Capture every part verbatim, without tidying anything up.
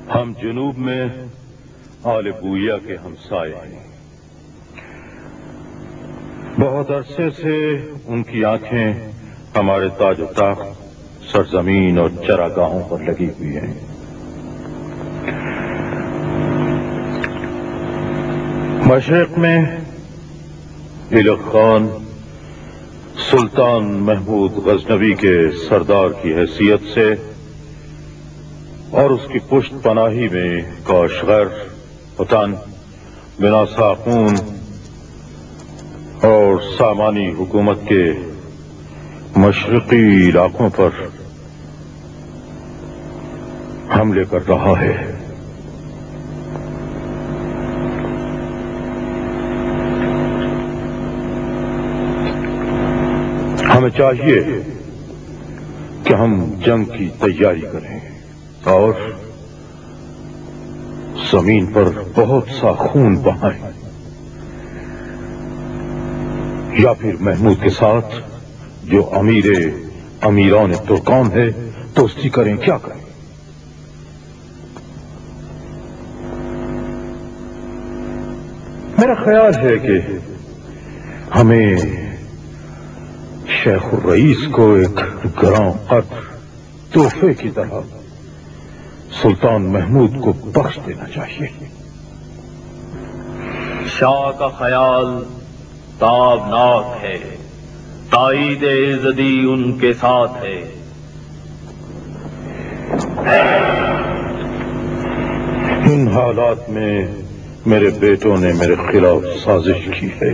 ہم جنوب میں آل بویا کے ہمسائے ہیں. بہت عرصے سے ان کی آنکھیں ہمارے تاج و تخت، سرزمین اور چراگاہوں پر لگی ہوئی ہیں. مشرق میں ایلخ خان سلطان محمود غزنوی کے سردار کی حیثیت سے اور اس کی پشت پناہی میں کاشغر، وطن، بنا ساخون اور سامانی حکومت کے مشرقی علاقوں پر حملے کر رہا ہے. ہمیں چاہیے کہ ہم جنگ کی تیاری کریں اور زمین پر بہت سا خون بہائیں، یا پھر محمود کے ساتھ جو امیر امیران ترکان ہے دوستی کریں. کیا کریں؟ میرا خیال ہے کہ ہمیں شیخ الرئیس کو ایک گراں قدر تحفے کی طرح سلطان محمود کو بخش دینا چاہیے. شاہ کا خیال تابناک ہے، تائید عزدی ان کے ساتھ ہے. ان حالات میں میرے بیٹوں نے میرے خلاف سازش کی ہے.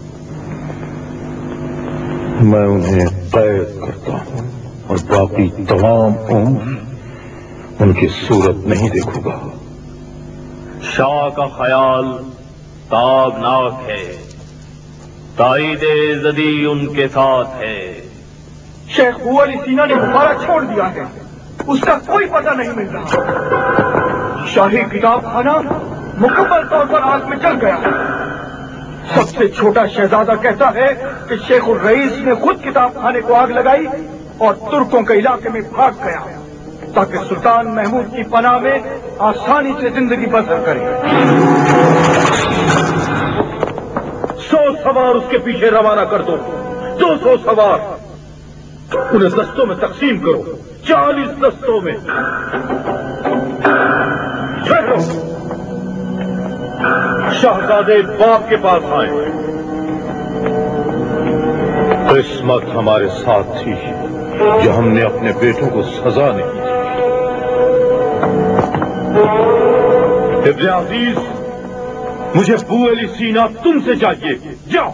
میں انہیں قید کرتا ہوں اور باقی تمام عمر ان کی صورت نہیں دیکھوں گا. شاہ کا خیال تابناک ہے، تائید عزدی ان کے ساتھ ہے. شیخ ابو علی سینا نے بخارا چھوڑ دیا ہے، اس کا کوئی پتہ نہیں مل رہا. شاہی کتاب خانہ مکمل طور پر آگ میں جل گیا ہے. سب سے چھوٹا شہزادہ کہتا ہے کہ شیخ الرئیس نے خود کتاب خانے کو آگ لگائی اور ترکوں کے علاقے میں بھاگ گیا تاکہ سلطان محمود کی پناہ میں آسانی سے زندگی بسر کرے. سو سوار اس کے پیچھے روانہ کر دو. دو سو سوار انہیں دستوں میں تقسیم کرو، چالیس دستوں میں. چلو شہزادے باپ کے پاس آئے. قسمت ہمارے ساتھ تھی جو ہم نے اپنے بیٹوں کو سزا نہیں دی. ابن عزیز، مجھے ابو علی سینا تم سے چاہیے. جاؤ.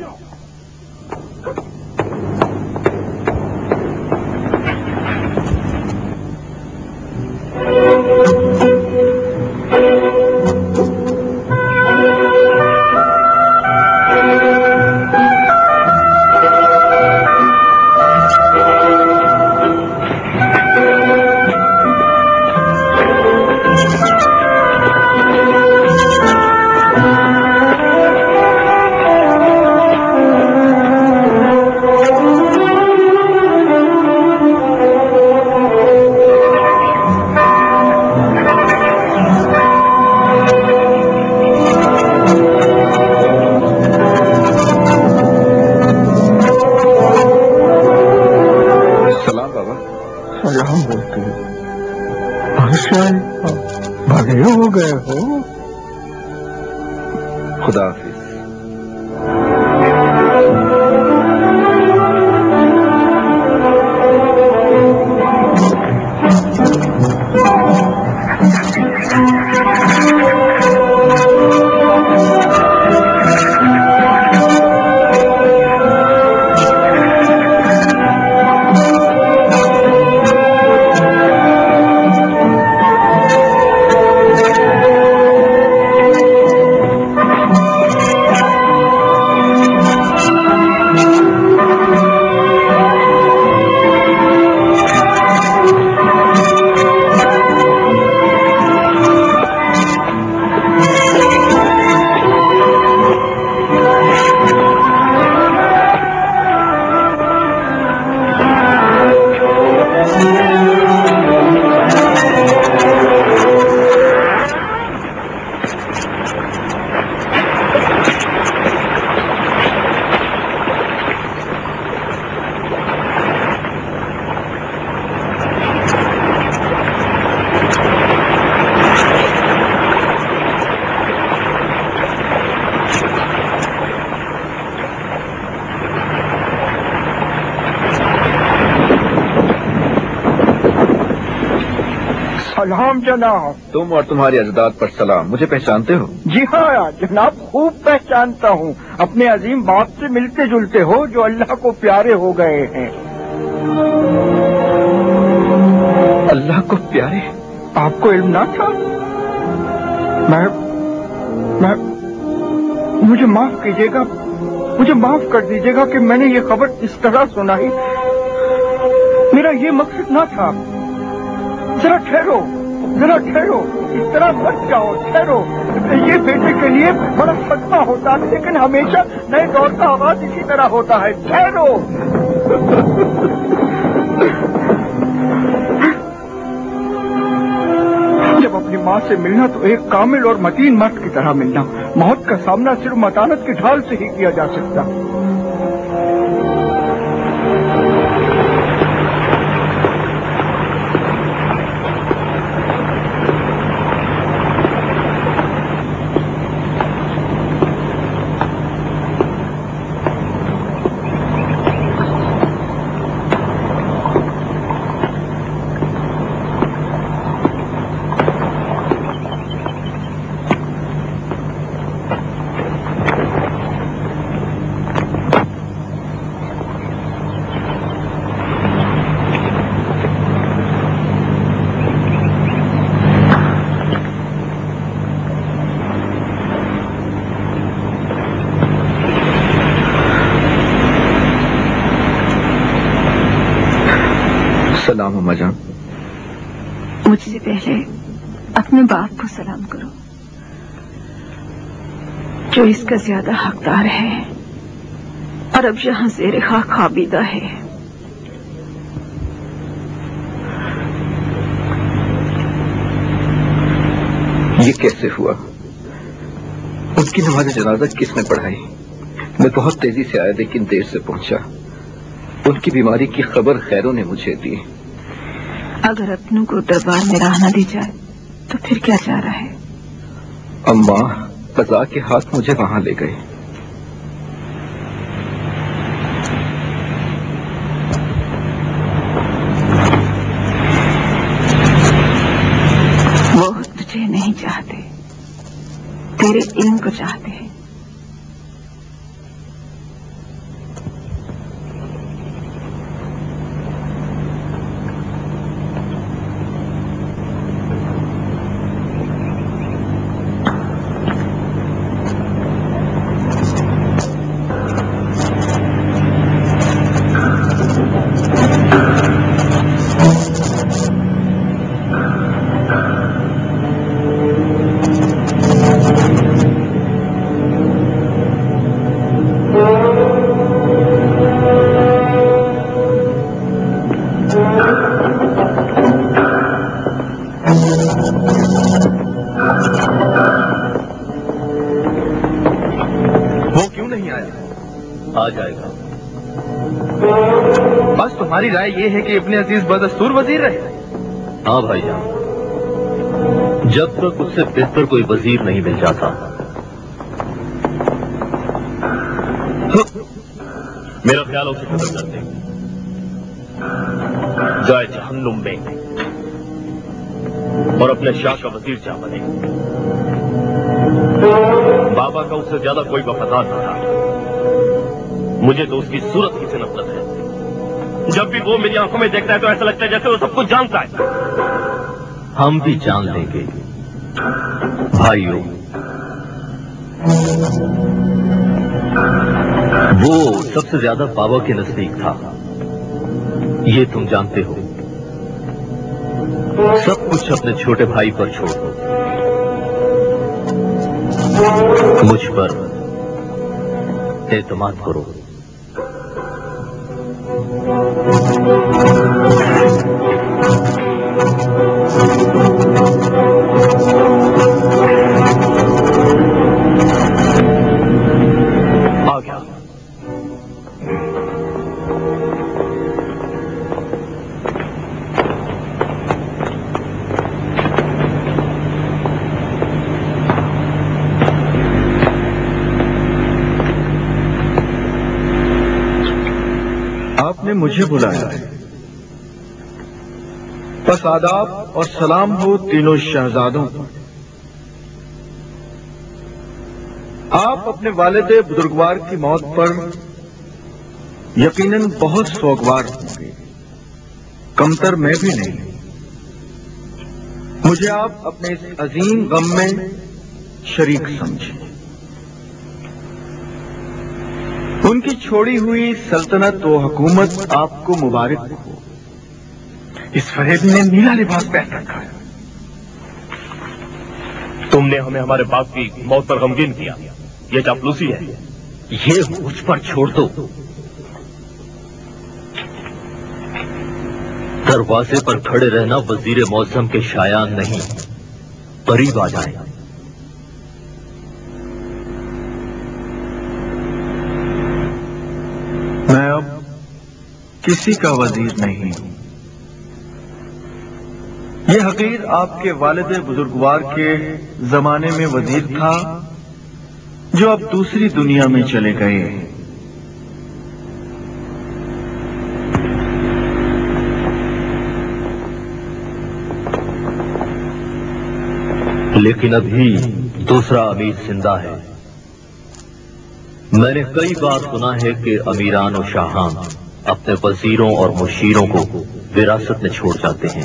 بھاگے ہو گئے ہو. خدا حافظ. سلام جناب. تم اور تمہارے اجداد پر سلام. مجھے پہچانتے ہو؟ جی ہاں جناب، خوب پہچانتا ہوں. اپنے عظیم باپ سے ملتے جلتے ہو جو اللہ کو پیارے ہو گئے ہیں. اللہ کو پیارے؟ آپ کو علم نہ تھا؟ میں میں مجھے معاف کیجیے گا، مجھے معاف کر دیجیے گا کہ میں نے یہ خبر اس طرح سنائی. میرا یہ مقصد نہ تھا. ذرا ٹھہرو، ذرا ٹھہرو، اس طرح مت جاؤ، ٹھہرو. یہ بیٹے کے لیے بڑا صدمہ ہوتا ہے، لیکن ہمیشہ نئے دور کا آغاز اسی طرح ہوتا ہے. ٹھہرو. جب اپنی ماں سے ملنا تو ایک کامل اور متین مرد کی طرح ملنا. موت کا سامنا صرف متانت کی ڈھال سے ہی کیا جا سکتا. سلام اماں جان. مجھ سے پہلے اپنے باپ کو سلام کرو جو اس کا زیادہ حقدار ہے اور اب یہاں زیر خاک خوابیدہ ہے. یہ کیسے ہوا؟ ان کی نماز جنازہ کس نے پڑھائی؟ میں بہت تیزی سے آیا لیکن دیر سے پہنچا. ان کی بیماری کی خبر خیروں نے مجھے دی. اگر اپنوں کو دربار میں راہ نہ دی جائے تو پھر کیا چاہ رہا ہے؟ اماں قضا کے ہاتھ مجھے وہاں لے گئے. وہ تجھے نہیں چاہتے، تیرے علم کو چاہتے ہیں. آ جائے گا. بس تمہاری رائے یہ ہے کہ ابن عزیز بدستور وزیر رہے؟ ہاں بھائی جان، جب تک اس سے بہتر کوئی وزیر نہیں مل جاتا. میرا خیال اسے ختم کر دیں. جائے جہنم میں اور اپنے شاہ کا وزیر چاہ بنے. بابا کا اس سے زیادہ کوئی وفادار نہ تھا. مجھے تو اس کی صورت ہی سے نفرت ہے. جب بھی وہ میری آنکھوں میں دیکھتا ہے تو ایسا لگتا ہے جیسے وہ سب کچھ جانتا ہے. ہم بھی جان لیں گے بھائیوں. وہ سب سے زیادہ بابا کے نزدیک تھا، یہ تم جانتے ہو. سب کچھ اپنے چھوٹے بھائی پر چھوڑ دو. مجھ پر اعتماد کرو. آ گیا. آپ نے مجھے بلایا ہے بس آداب اور سلام ہو تینوں شہزادوں کو۔ آپ اپنے والد بزرگوار کی موت پر یقیناً بہت سوگوار ہوں گے، کمتر میں بھی نہیں۔ مجھے آپ اپنے اس عظیم غم میں شریک سمجھیں۔ ان کی چھوڑی ہوئی سلطنت و حکومت آپ کو مبارک ہو۔ اس فریب نے نیلا لباس پہن رکھا ہے۔ تم نے ہمیں ہمارے باپ کی موت پر غمگین کیا، یہ چاپلوسی ہے۔ یہ مجھ پر چھوڑ دو۔ دروازے پر کھڑے رہنا وزیر معظم کے شایان نہیں، قریب آ جائیں۔ میں اب کسی کا وزیر نہیں ہوں۔ یہ حقیر آپ کے والد بزرگوار کے زمانے میں وزیر تھا جو اب دوسری دنیا میں چلے گئے۔ لیکن ابھی دوسرا امیر زندہ ہے۔ میں نے کئی بار سنا ہے کہ امیران و شاہان اپنے وزیروں اور مشیروں کو وراثت میں چھوڑ جاتے ہیں۔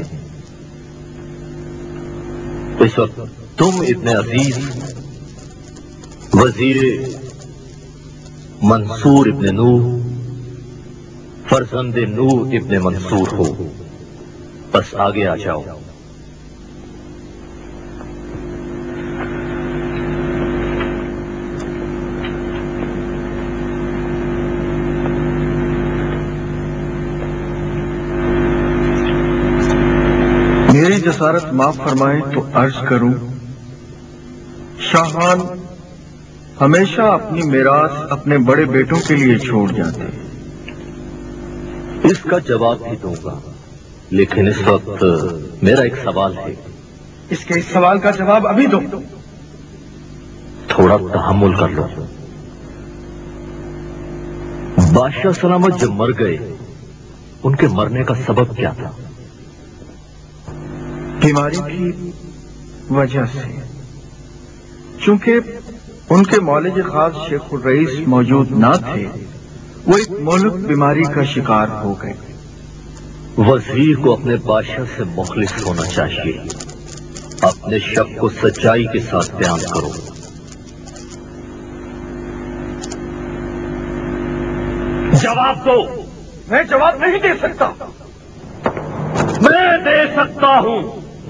اس وقت تم ابن عزیز وزیر منصور ابن نوح فرزند نوح ابن منصور ہو، بس آگے آ جاؤ۔ میری جسارت معاف فرمائے تو عرض کروں، شاہان ہمیشہ اپنی میراث اپنے بڑے بیٹوں کے لیے چھوڑ جاتے۔ اس کا جواب بھی دوں گا، لیکن اس وقت میرا ایک سوال ہے۔ اس کے اس سوال کا جواب ابھی دو۔ تھوڑا تحمل کر لو۔ بادشاہ سلامت جب مر گئے، ان کے مرنے کا سبب کیا تھا؟ بیماری کی وجہ سے، چونکہ ان کے مولد خاص شیخ الرئیس موجود نہ تھے، وہ ایک مہلک بیماری کا شکار ہو گئے۔ وزیر کو اپنے بادشاہ سے مخلص ہونا چاہیے۔ اپنے شک کو سچائی کے ساتھ بیان کرو۔ جواب دو۔ میں جواب نہیں دے سکتا۔ میں دے سکتا ہوں۔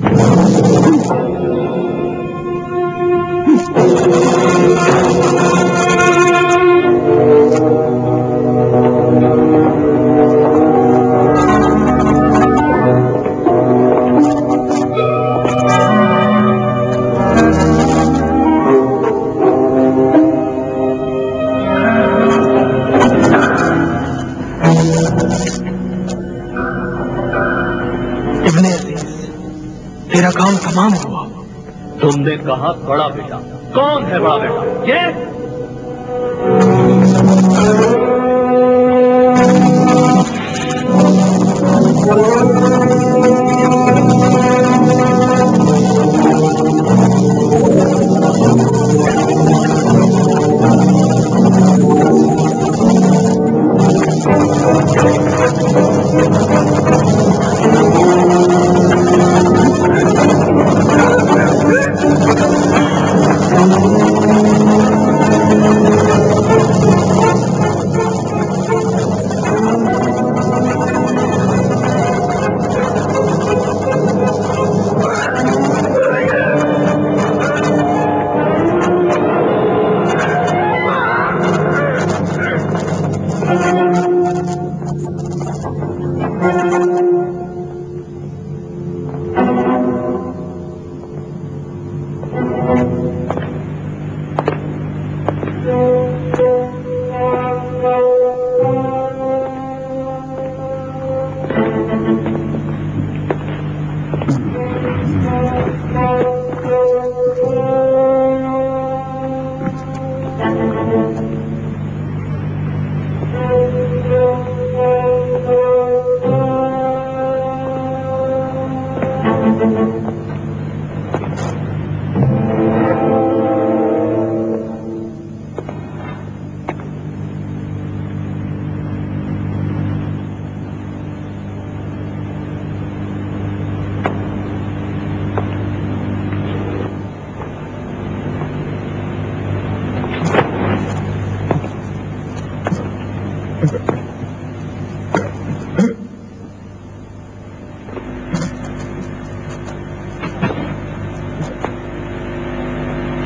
ابن عزیز، تیرا کام تمام ہوا۔ تم نے کہا بڑا بیٹا، کون ہے بڑا بیٹا؟ یہ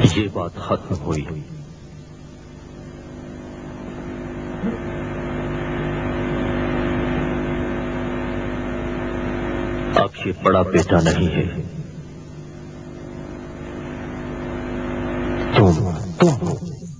یہ بات ختم ہوئی. اب یہ بڑا بیٹا نہیں ہے، تم تم ہو.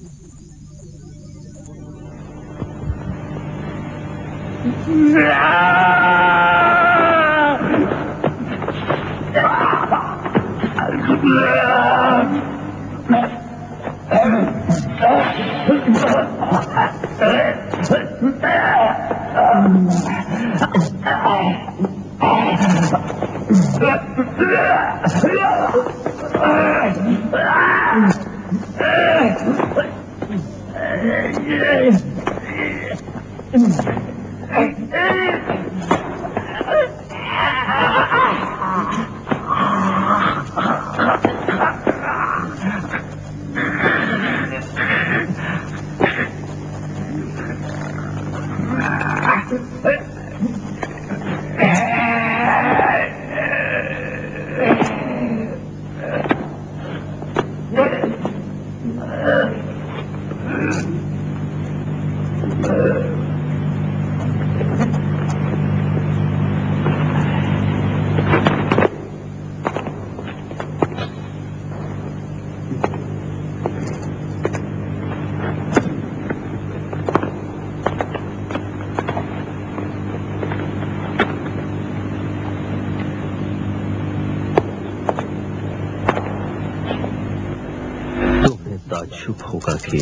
تعجب ہوگا کہ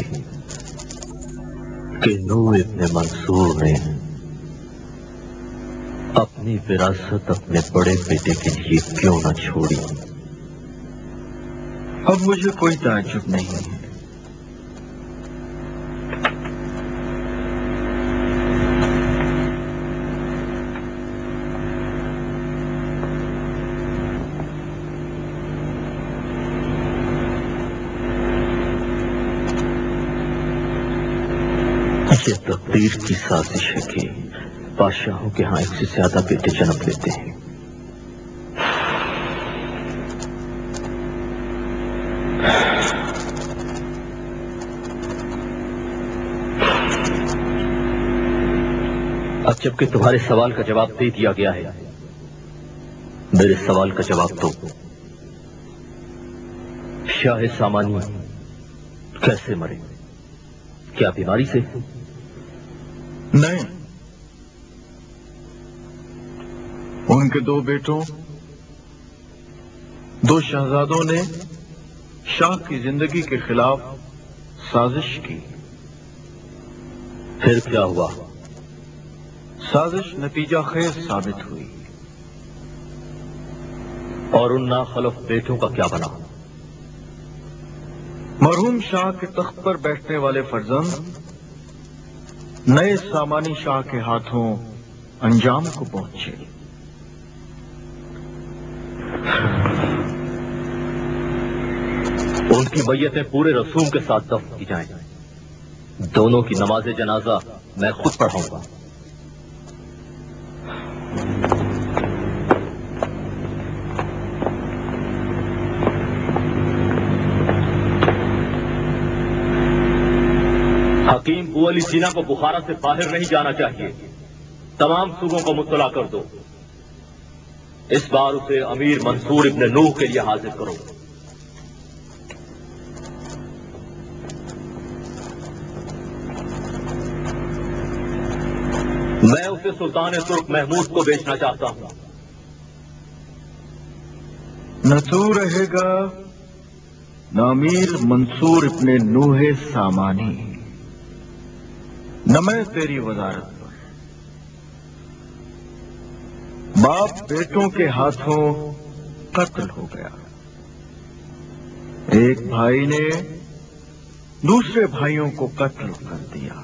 کہ نوح ابن منصور نے اپنی وراثت اپنے بڑے بیٹے کے لیے کیوں نہ چھوڑی. اب مجھے کوئی تعجب نہیں ہے. یہ تقدیر کی سازش ہے کہ بادشاہوں کے ہاں ایک سے زیادہ بیٹے جنم لیتے ہیں. اب جبکہ تمہارے سوال کا جواب دے دیا گیا ہے، میرے سوال کا جواب دو. شاہ سامانی کیسے مرے؟ کیا بیماری سے؟ نہیں، ان کے دو بیٹوں دو شہزادوں نے شاہ کی زندگی کے خلاف سازش کی. پھر کیا ہوا؟ سازش نتیجہ خیز ثابت ہوئی. اور ان ناخلف بیٹوں کا کیا بنا؟ مرحوم شاہ کے تخت پر بیٹھنے والے فرزند نئے سامانی شاہ کے ہاتھوں انجام کو پہنچے. ان کی میتیں پورے رسوم کے ساتھ دفن کی جائیں. دونوں کی نماز جنازہ میں خود پڑھاؤں گا. حکیم بو علی سینا کو بخارا سے باہر نہیں جانا چاہیے. تمام صوبوں کو مطلع کر دو. اس بار اسے امیر منصور ابن نوح کے لیے حاضر کرو. میں اسے سلطان ترک محمود کو بیچنا چاہتا ہوں. نہ تو رہے گا نہ امیر منصور ابن نوح سامانی، نہ میں تیری وزارت پر. باپ بیٹوں کے ہاتھوں قتل ہو گیا. ایک بھائی نے دوسرے بھائیوں کو قتل کر دیا.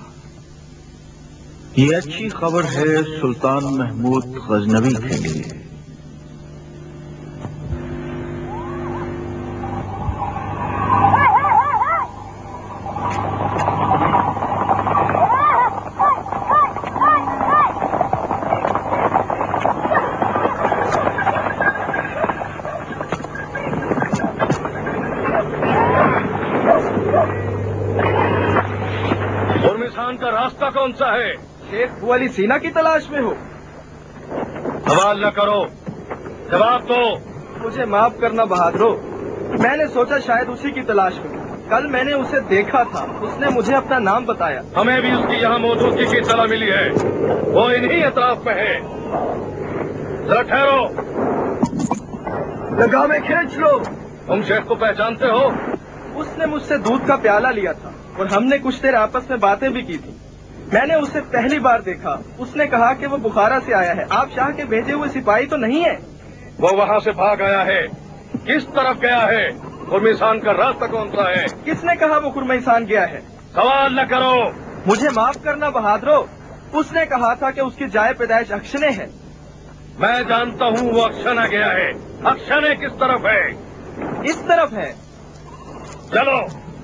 یہ اچھی خبر ہے سلطان محمود غزنوی کے لیے. कौन सा है? शेख वो अली सीना की तलाश में हो? सवाल न करो, जवाब दो। मुझे माफ करना बहादुरो, मैंने सोचा शायद उसी की तलाश में। कल मैंने उसे देखा था, उसने मुझे अपना नाम बताया। हमें भी उसकी यहाँ मौजूदगी की इत्तला मिली है, वो इन्हीं अतराफ में है। जरा ठहरो, लगामे खींच लो। तुम शेख को पहचानते हो? उसने मुझसे दूध का प्याला लिया था और हमने कुछ देर आपस में बातें भी की थी। मैंने उसे पहली बार देखा, उसने कहा कि वो बुखारा से आया है। आप शाह के भेजे हुए सिपाही तो नहीं है? वो वहाँ से भाग आया है। किस तरफ गया है? खुरमिसान का रास्ता कौन सा है? किसने कहा वो खुरमिसान गया है? सवाल न करो। मुझे माफ करना बहादुरो, उसने कहा था कि उसकी जाए पैदाइश अक्षने है। मैं जानता हूँ वो अक्षना गया है। अक्षने किस तरफ है? इस तरफ है। चलो।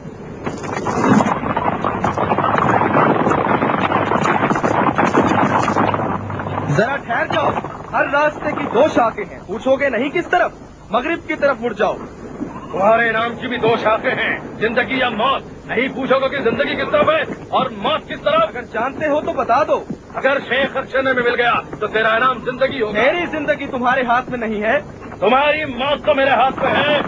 जरा ठहर जाओ, हर रास्ते की दो शाखें हैं, पूछोगे नहीं किस तरफ? मगरिब की तरफ मुड़ जाओ। तुम्हारे नाम की भी दो शाखें हैं, जिंदगी या मौत। नहीं पूछोगे कि जिंदगी किस तरफ है और मौत किस तरफ? अगर जानते हो तो बता दो। अगर शेख अक्षने में मिल गया तो तेरा इनाम जिंदगी होगा। मेरी जिंदगी तुम्हारे हाथ में नहीं है, तुम्हारी मौत तो मेरे हाथ में है।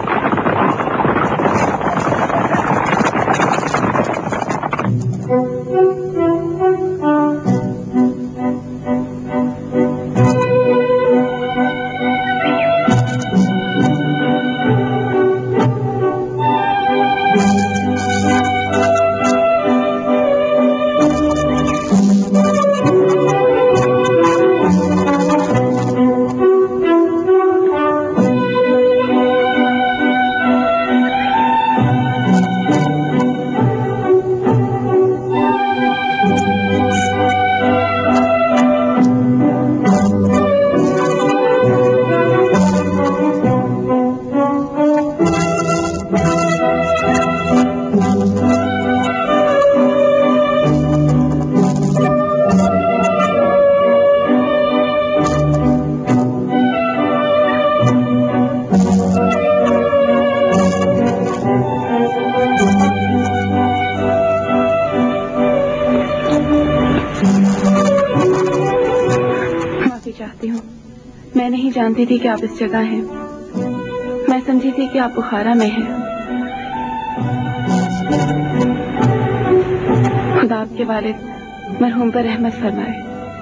जानती थी कि आप इस जगह हैं। मैं समझी थी कि आप बुखारा में हैं। खुदा आपके वालिद मरहूम पर रहमत फरमाए।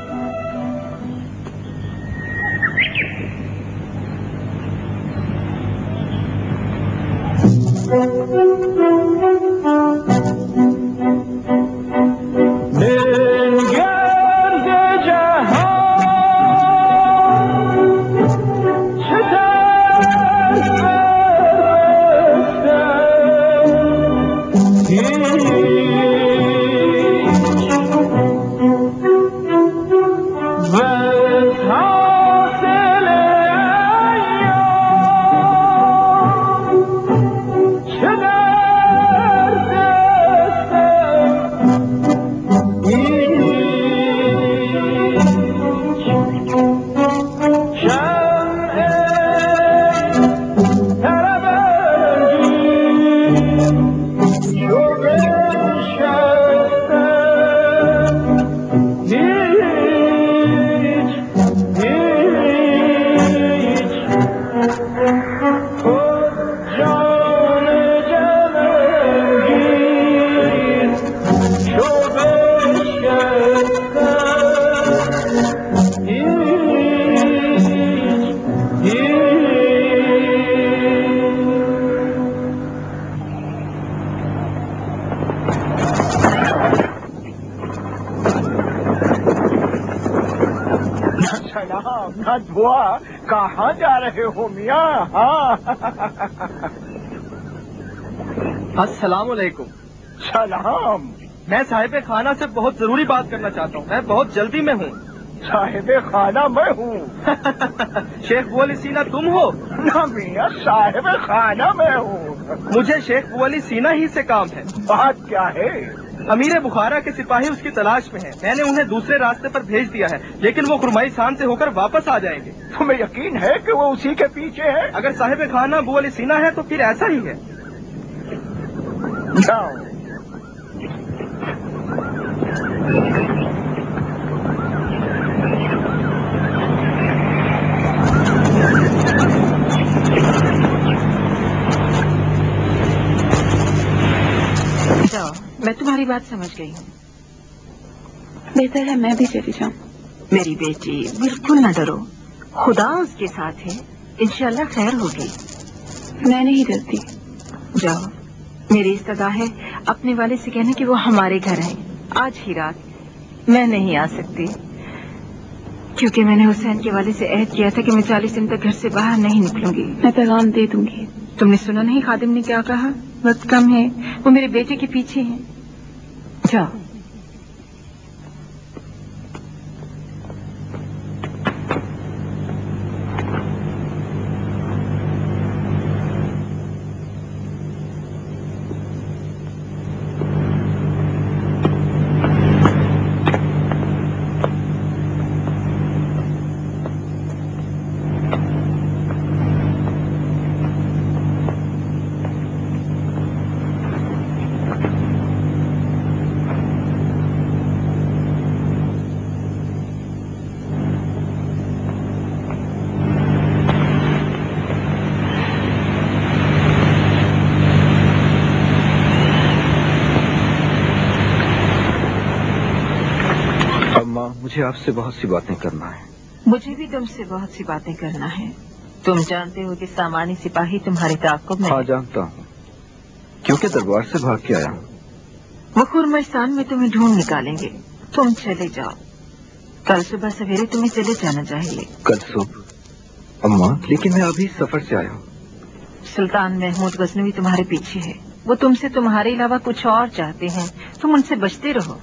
कहाँ जा रहे हो मियाँ? हाँ। अस्सलाम वालेकुम। सलाम। मैं साहिब खाना से बहुत जरूरी बात करना चाहता हूँ। मैं बहुत जल्दी में हूँ। साहिब खाना मैं हूँ। शेख वो अली सीना तुम हो? ना मियाँ, साहिब खाना मैं हूँ। मुझे शेख वो अली सीना ही से काम है। बात क्या है? अमीर बुखारा के सिपाही उसकी तलाश में हैं। मैंने उन्हें दूसरे रास्ते पर भेज दिया है, लेकिन वो खुरमाईसान से होकर वापस आ जाएंगे। तुम्हें यकीन है कि वो उसी के पीछे है? अगर साहिब खाना वो अली सीना है तो फिर ऐसा ही है। जाओ। जाओ, मैं तुम्हारी बात समझ गई हूँ। बेहतर है मैं भी चली जाऊँ। मेरी बेटी बिल्कुल न डरो, खुदा उसके साथ है, इंशाल्लाह खैर होगी। मैं नहीं डरती। जाओ, मेरी इस्तदा है अपने वाले से कहने कि वो हमारे घर है आज ही रात। मैं नहीं आ सकती क्योंकि मैंने हुसैन के वाले से अहद किया था कि मैं चालीस दिन तक घर से बाहर नहीं निकलूंगी। मैं पैगाम दे दूंगी। तुमने सुना नहीं खादिम ने क्या कहा? वक्त कम है, वो मेरे बेटे के पीछे है। जाओ। मुझे आपसे बहुत सी बातें करना है। मुझे भी तुमसे बहुत सी बातें करना है। तुम जानते हो कि सामान्य सिपाही तुम्हारे ताक़ुब में। हाँ जानता हूँ, क्योंकि दरबार से भाग के आया हूँ। वो खुरमस्तान में तुम्हें ढूंढ निकालेंगे। तुम चले जाओ, कल सुबह सवेरे तुम्हें चले जाना चाहिए। कल सुबह? अम्मा, लेकिन मैं अभी सफर से आया हूँ। सुल्तान महमूद गजनवी तुम्हारे पीछे है। वो तुमसे तुम्हारे अलावा कुछ और चाहते हैं, तुम उनसे बचते रहो।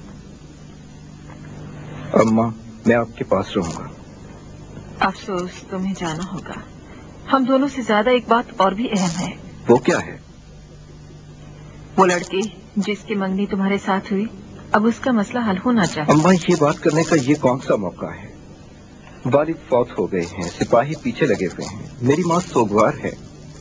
अम्मा, मैं आपके पास रहूंगा। अफसोस, तुम्हें जाना होगा। हम दोनों से ज्यादा एक बात और भी अहम है। वो क्या है? वो लड़की जिसकी मंगनी तुम्हारे साथ हुई, अब उसका मसला हल होना चाहिए। अम्मा, ये बात करने का ये कौन सा मौका है? वालिद फौत हो गए हैं, सिपाही पीछे लगे हुए हैं, मेरी माँ सोगवार है।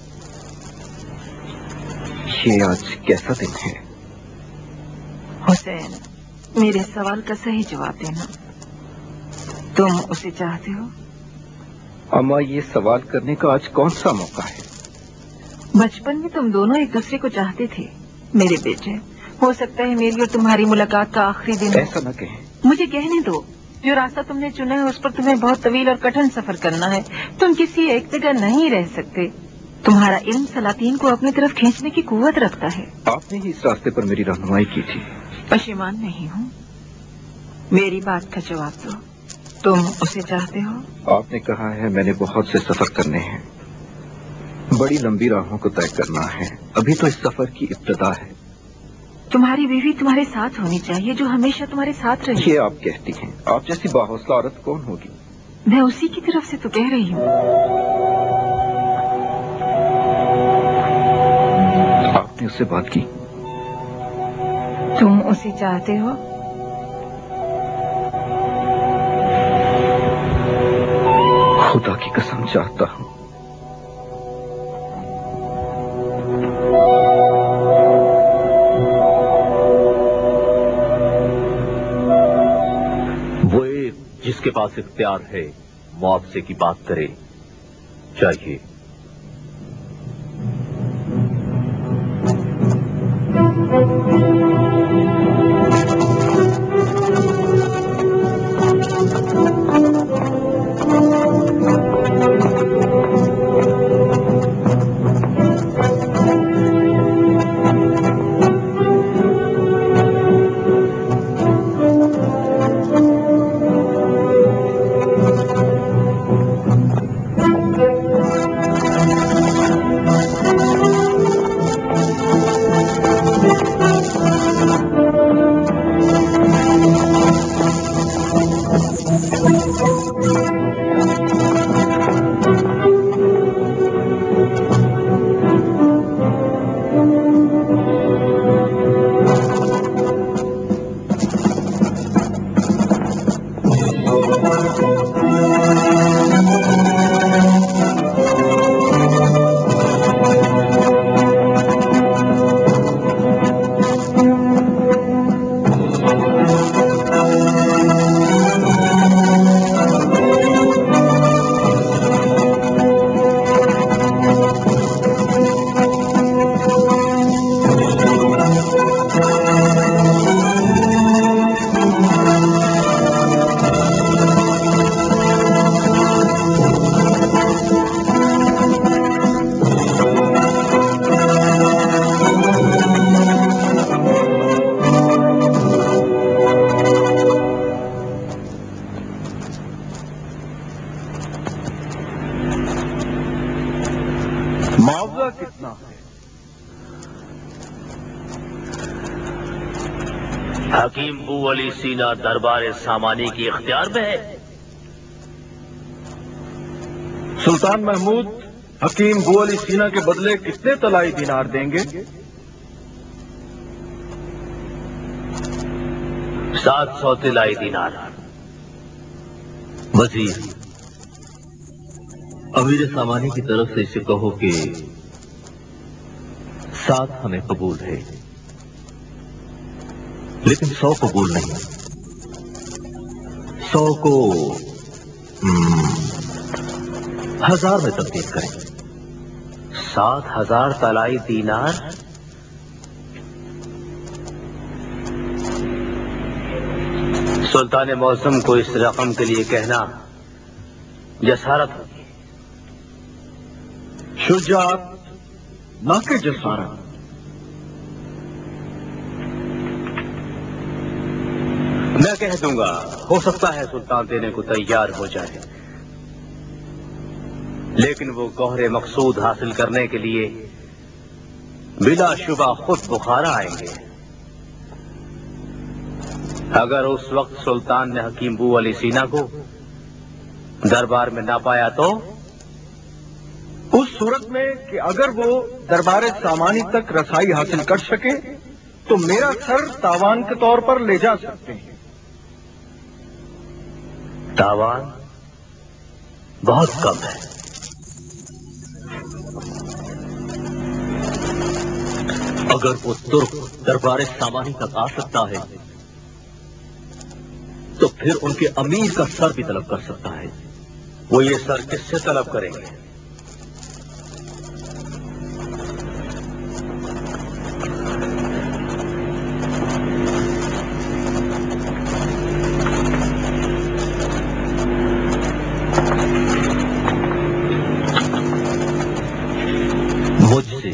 ये आज कैसा दिन है? हुसैन, मेरे सवाल का सही जवाब देना। तुम उसे चाहते हो? अम्मा, ये सवाल करने का आज कौन सा मौका है? बचपन में तुम दोनों एक दूसरे को चाहते थे मेरे बेटे। हो सकता है मेरी और तुम्हारी मुलाकात का आखिरी दिन। ऐसा न कहें। मुझे कहने दो। जो रास्ता तुमने चुना है उस पर तुम्हें बहुत तवील और कठिन सफर करना है। तुम किसी एक जगह नहीं रह सकते। तुम्हारा इल्म सलातीन को अपनी तरफ खींचने की कुव्वत रखता है। आपने ही इस रास्ते पर मेरी रहनुमाई की थी। पशेमान नहीं हूँ। मेरी बात का जवाब दो। तुम उसे चाहते हो? आपने कहा है मैंने बहुत से सफर करने हैं, बड़ी लंबी राहों को तय करना है। अभी तो इस सफर की इब्तिदा है। तुम्हारी बीवी तुम्हारे साथ होनी चाहिए, जो हमेशा तुम्हारे साथ रहे। ये आप कहती हैं। आप जैसी बाहौसला औरत कौन होगी? मैं उसी की तरफ से तो कह रही हूँ। आपने उससे बात की? तुम उसे चाहते हो? खुदा की कसम चाहता हूँ। वो एक जिसके पास इख्तियार है मुआवजे की बात करे चाहिए। معاوضہ کتنا ہے؟ حکیم بو علی سینا دربار سامانی کی اختیار میں ہے۔ سلطان محمود حکیم بو علی سینا کے بدلے کتنے طلائی دینار دیں گے؟ سات سو طلائی دینار۔ وزیر، امیر سامانی کی طرف سے اسے کہو کہ سات ہمیں قبول ہے، لیکن سو قبول نہیں۔ سو کو ہزار میں تبدیل کریں۔ سات ہزار طلائی دینار؟ سلطان معظم کو اس رقم کے لیے کہنا جسارت ہوگی۔ شجاعت نہ کہ جسارت۔ میں کہہ دوں گا، ہو سکتا ہے سلطان دینے کو تیار ہو جائے، لیکن وہ گوہر مقصود حاصل کرنے کے لیے بلا شبہ خود بخارا آئیں گے۔ اگر اس وقت سلطان نے حکیم بو علی سینا کو دربار میں نہ پایا تو اس صورت میں کہ اگر وہ دربار سامانی تک رسائی حاصل کر سکے تو میرا سر تاوان کے طور پر لے جا سکتے ہیں۔ تاوان بہت کم ہے۔ اگر وہ ترک دربار سامانی تک آ سکتا ہے تو پھر ان کے امیر کا سر بھی طلب کر سکتا ہے۔ وہ یہ سر کس سے طلب کریں گے؟ مجھ سے۔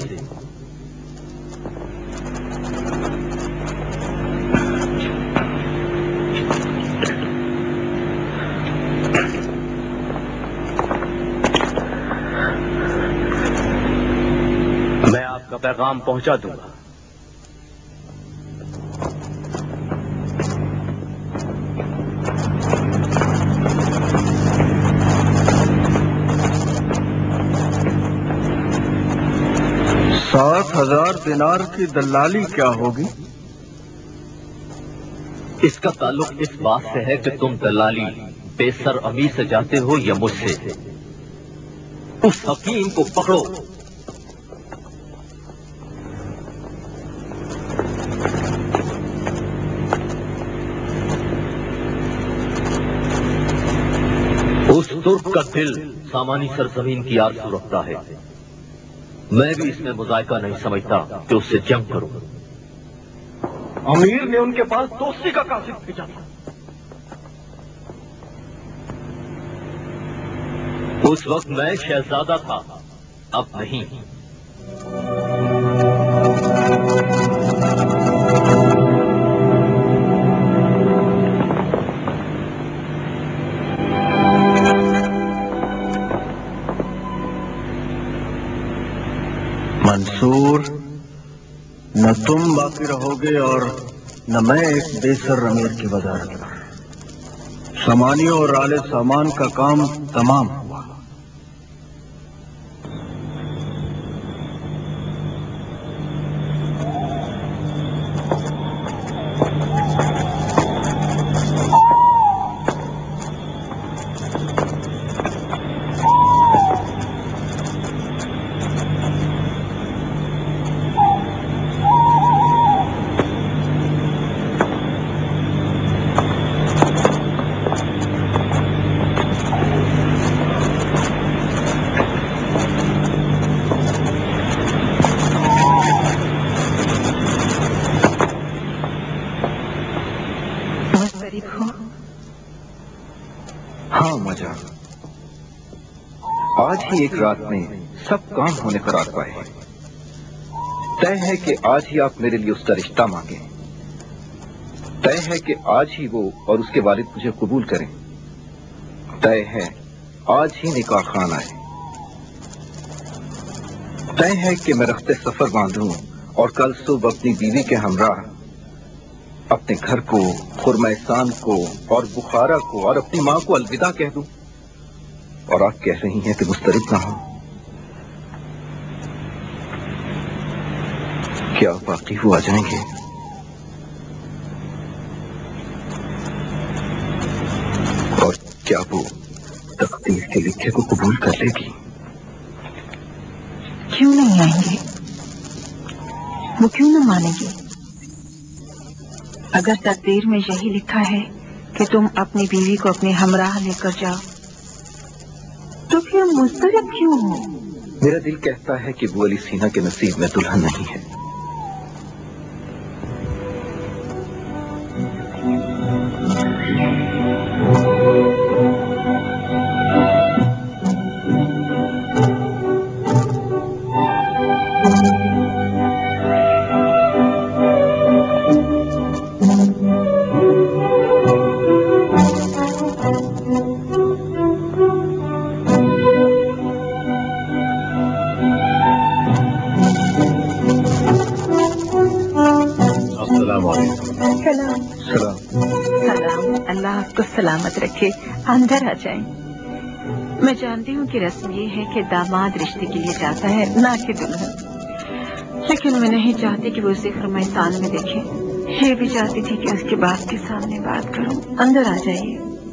پیغام پہنچا دوں گا۔ سات ہزار دینار کی دلالی کیا ہوگی؟ اس کا تعلق اس بات سے ہے کہ تم دلالی بے سر امیر سے جاتے ہو یا مجھ سے۔ اس حکیم کو پکڑو۔ اس ترک کا دل سامانی سرزمین کی آرزو رکھتا ہے۔ میں بھی اس میں مذائقہ نہیں سمجھتا کہ اس سے جنگ کروں۔ امیر نے ان کے پاس دوستی کا قاصد بھیجا تھا۔ اس وقت میں شہزادہ تھا، اب نہیں۔ منصور، نہ تم باقی رہو گے اور نہ میں ایک بے سر امیر کی وزارت۔ سامانیوں اور آل سامان کا کام تمام ہوا۔ ہاں مجا، آج ہی ایک رات میں سب کام ہونے پر آ پائے۔ طے ہے کہ آج ہی آپ میرے لیے اس کا رشتہ مانگیں۔ طے ہے کہ آج ہی وہ اور اس کے والد مجھے قبول کریں۔ طے ہے آج ہی نکاح خوان آئے۔ طے ہے کہ میں رخت سفر باندھوں اور کل صبح اپنی بیوی کے ہمراہ اپنے گھر کو، خرمستان کو اور بخارا کو اور اپنی ماں کو الوداع کہہ دوں، اور آپ کہہ رہی ہیں کہ مضطرب نہ ہو. کیا باقی وہ آ جائیں گے؟ اور کیا وہ تقدیر کے لکھے کو قبول کر لے گی؟ کیوں نہیں آئیں گے؟ وہ کیوں نہ مانیں گی؟ اگر تقدیر میں یہی لکھا ہے کہ تم اپنی بیوی کو اپنے ہمراہ لے کر جاؤ تو پھر مضطرب کیوں ہو؟ میرا دل کہتا ہے کہ وہ علی سینا کے نصیب میں دلہن نہیں ہے. سلامت رکھے. اندر آ جائیں. میں جانتی ہوں کہ رسم یہ ہے کہ داماد رشتے کے لیے جاتا ہے نہ کہ دلہن، لیکن میں نہیں چاہتی کہ وہ اسے خرمستان میں دیکھے. یہ بھی چاہتی تھی کہ اس کے باپ کے سامنے بات کروں. اندر آ جائیے.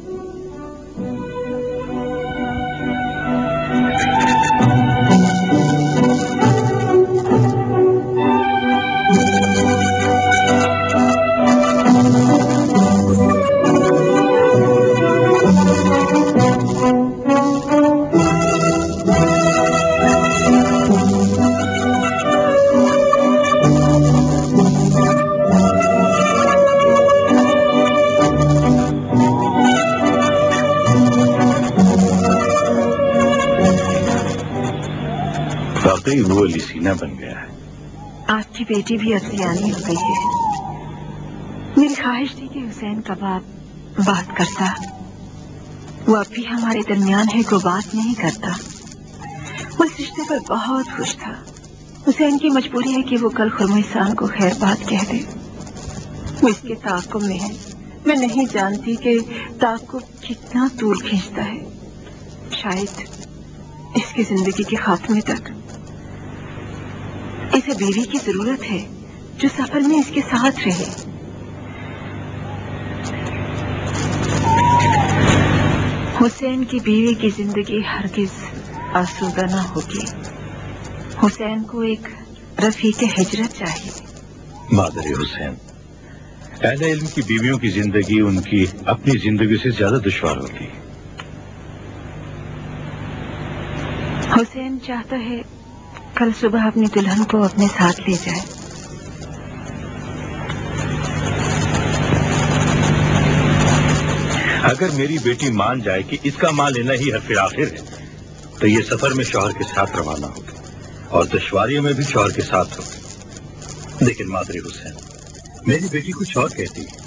وہ علی سینا بن گیا ہے. آپ کی بیٹی بھی اب سیانی ہو گئی ہے. میری خواہش تھی کہ حسین کا باپ بات کرتا. وہ اب بھی ہمارے درمیان ہے کہ بات نہیں کرتا. وہ اس رشتے پر بہت خوش تھا. حسین کی مجبوری ہے کہ وہ کل خرمستان کو خیر بات کہہ دے. وہ اس کے تعاقب میں ہے. میں نہیں جانتی کہ تعاقب کتنا طول کھینچتا ہے. شاید اس کی زندگی کے خاتمے تک. اسے بیوی کی ضرورت ہے جو سفر میں اس کے ساتھ رہے. حسین کی بیوی کی زندگی ہرگز آسودہ نہ ہوگی. حسین کو ایک رفیق ہجرت چاہیے. مادر حسین، اہل علم کی بیویوں کی زندگی ان کی اپنی زندگی سے زیادہ دشوار ہوتی. حسین چاہتا ہے کل صبح اپنی دلہن کو اپنے ساتھ لے جائے. اگر میری بیٹی مان جائے کہ اس کا ماں لینا ہی حرف آخر ہے تو یہ سفر میں شوہر کے ساتھ روانہ ہوگی اور دشواریوں میں بھی شوہر کے ساتھ ہوگی. لیکن مادر حسین، میری بیٹی کچھ اور کہتی ہے.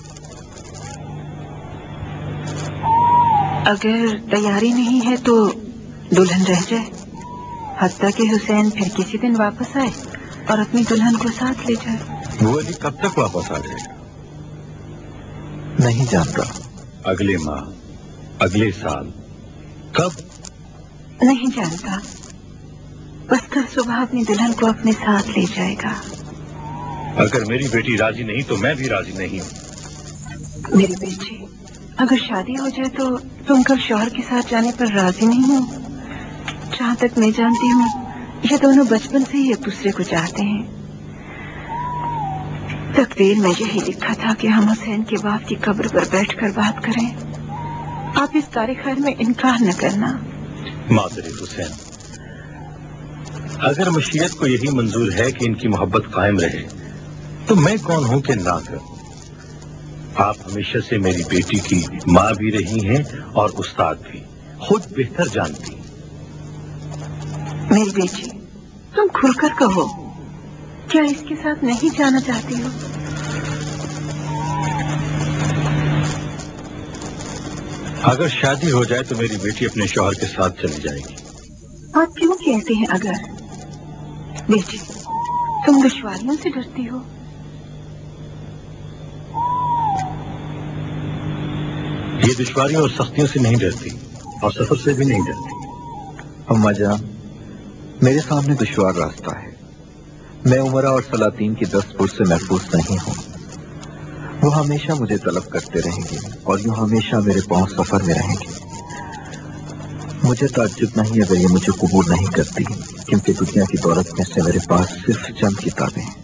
اگر تیاری نہیں ہے تو دلہن رہ جائے، حتیٰ کہ حسین پھر کسی دن واپس آئے اور اپنی دلہن کو ساتھ لے جائے. وہ علی کب تک واپس آ جائے گا؟ نہیں جانتا. اگلے ماہ، اگلے سال، کب؟ نہیں جانتا. بس کل صبح اپنی دلہن کو اپنے ساتھ لے جائے گا. اگر میری بیٹی راضی نہیں تو میں بھی راضی نہیں ہوں. میری بیٹی، اگر شادی ہو جائے تو تم کل شوہر کے ساتھ جانے پر راضی نہیں ہو؟ جہاں تک میں جانتی ہوں یہ دونوں بچپن سے ہی ایک دوسرے کو چاہتے ہیں. تقدیر میں یہی لکھا تھا کہ ہم حسین کے باپ کی قبر پر بیٹھ کر بات کریں. آپ اس کار خیر میں انکار نہ کرنا. مادر حسین، اگر مشیت کو یہی منظور ہے کہ ان کی محبت قائم رہے تو میں کون ہوں کہ نہ کروں. آپ ہمیشہ سے میری بیٹی کی ماں بھی رہی ہیں اور استاد بھی. خود بہتر جانتی. میری بیٹی، تم کھل کر کہو، کیا اس کے ساتھ نہیں جانا چاہتی ہو؟ اگر شادی ہو جائے تو میری بیٹی اپنے شوہر کے ساتھ چلی جائے گی. آپ کیوں کہتے ہیں اگر؟ بیٹی تم دشواریوں سے ڈرتی ہو؟ یہ دشواریوں اور سختیوں سے نہیں ڈرتی اور سفر سے بھی نہیں ڈرتی۔ اماں جان، میرے سامنے دشوار راستہ ہے، میں عمرہ اور سلاطین کی دست پور سے محفوظ نہیں ہوں، وہ ہمیشہ مجھے طلب کرتے رہیں گے اور یوں ہمیشہ میرے پاؤں سفر میں رہیں گے۔ مجھے تعجب نہیں اگر یہ مجھے قبول نہیں کرتی، کیونکہ دنیا کی دولت میں سے میرے پاس صرف چند کتابیں ہیں۔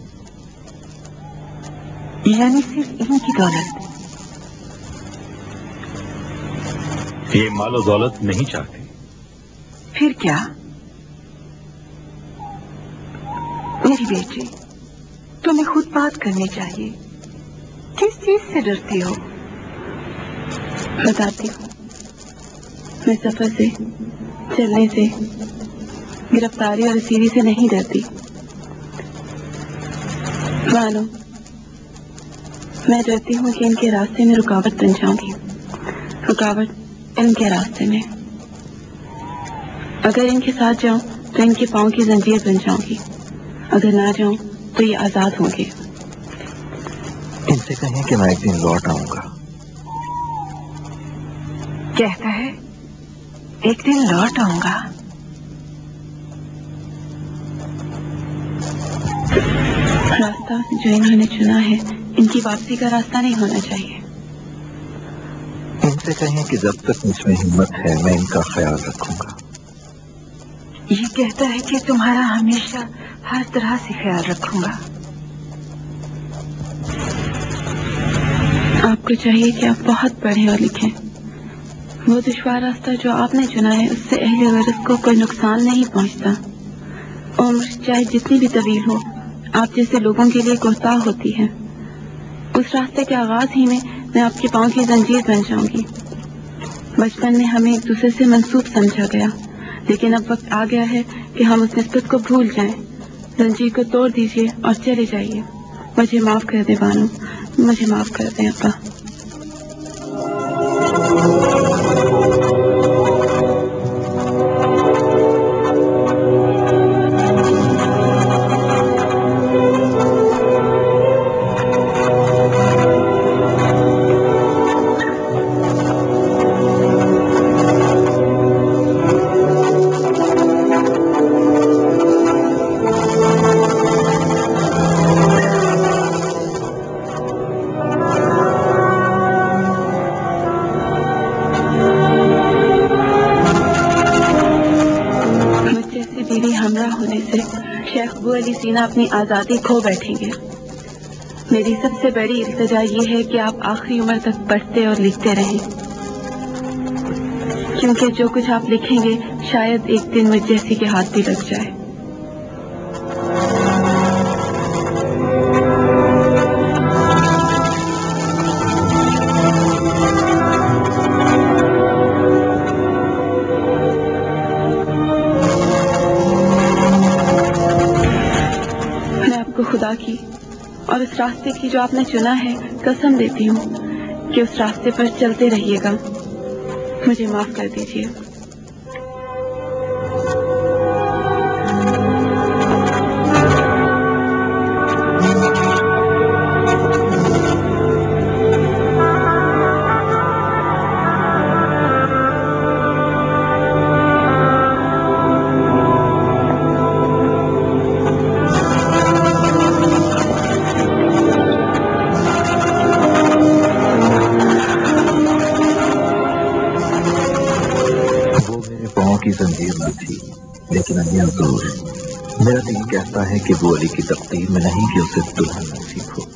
یعنی صرف ان کی دولت؟ یہ مال و دولت نہیں چاہتی۔ پھر کیا؟ میری بیٹی تمہیں خود بات کرنی چاہیے، کس چیز سے ڈرتی ہو؟ بتاتی ہوں، میں سفر سے، چلنے سے، گرفتاری اور اسیری سے نہیں ڈرتی۔ معلوم میں ڈرتی ہوں کہ ان کے راستے میں رکاوٹ بن جاؤں گی، رکاوٹ ان کے راستے میں۔ اگر ان کے ساتھ جاؤں تو ان کے پاؤں کی زنجیر بن جاؤں گی، اگر نہ جاؤں تو یہ آزاد ہوں گے۔ ان سے کہیں کہ میں ایک دن لوٹ آؤں گا۔ کہتا ہے ایک دن لوٹ آؤں گا۔ راستہ جو انہوں نے چنا ہے ان کی واپسی کا راستہ نہیں ہونا چاہیے۔ ان سے کہیں کہ جب تک مجھ میں ہمت ہے میں ان کا خیال رکھوں گا۔ یہ کہتا ہے کہ تمہارا ہمیشہ ہر طرح سے خیال رکھوں گا۔ آپ کو چاہیے کہ آپ بہت پڑھیں اور لکھیں۔ وہ دشوار راستہ جو آپ نے چنا ہے اس سے اہل غرض کو کوئی نقصان نہیں پہنچتا۔ عمر چاہے جتنی بھی طویل ہو، آپ جیسے لوگوں کے لیے کوتاہ ہوتی ہے۔ اس راستے کے آغاز ہی میں میں آپ کے پاؤں کی زنجیر بن جاؤں گی۔ بچپن میں ہمیں ایک دوسرے سے منسوب سمجھا گیا، لیکن اب وقت آ گیا ہے کہ ہم اس نسبت کو بھول جائیں۔ زنجیر کو توڑ دیجیے اور چلے جائیے۔ مجھے معاف کر دے بانو، مجھے معاف کر دیں ابا۔ سینا اپنی آزادی کھو بیٹھیں گے۔ میری سب سے بڑی التجا یہ ہے کہ آپ آخری عمر تک پڑھتے اور لکھتے رہیں، کیونکہ جو کچھ آپ لکھیں گے شاید ایک دن مجھ جیسی کے ہاتھ بھی لگ جائے۔ خدا کی اور اس راستے کی جو آپ نے چنا ہے قسم دیتی ہوں کہ اس راستے پر چلتے رہیے گا۔ مجھے معاف کر دیجیے۔ لیکن اب ضرور ہے، میرا دل کہتا ہے کہ وہ علی کی تقدیر میں نہیں کہ اسے دلہن نصیب ہو۔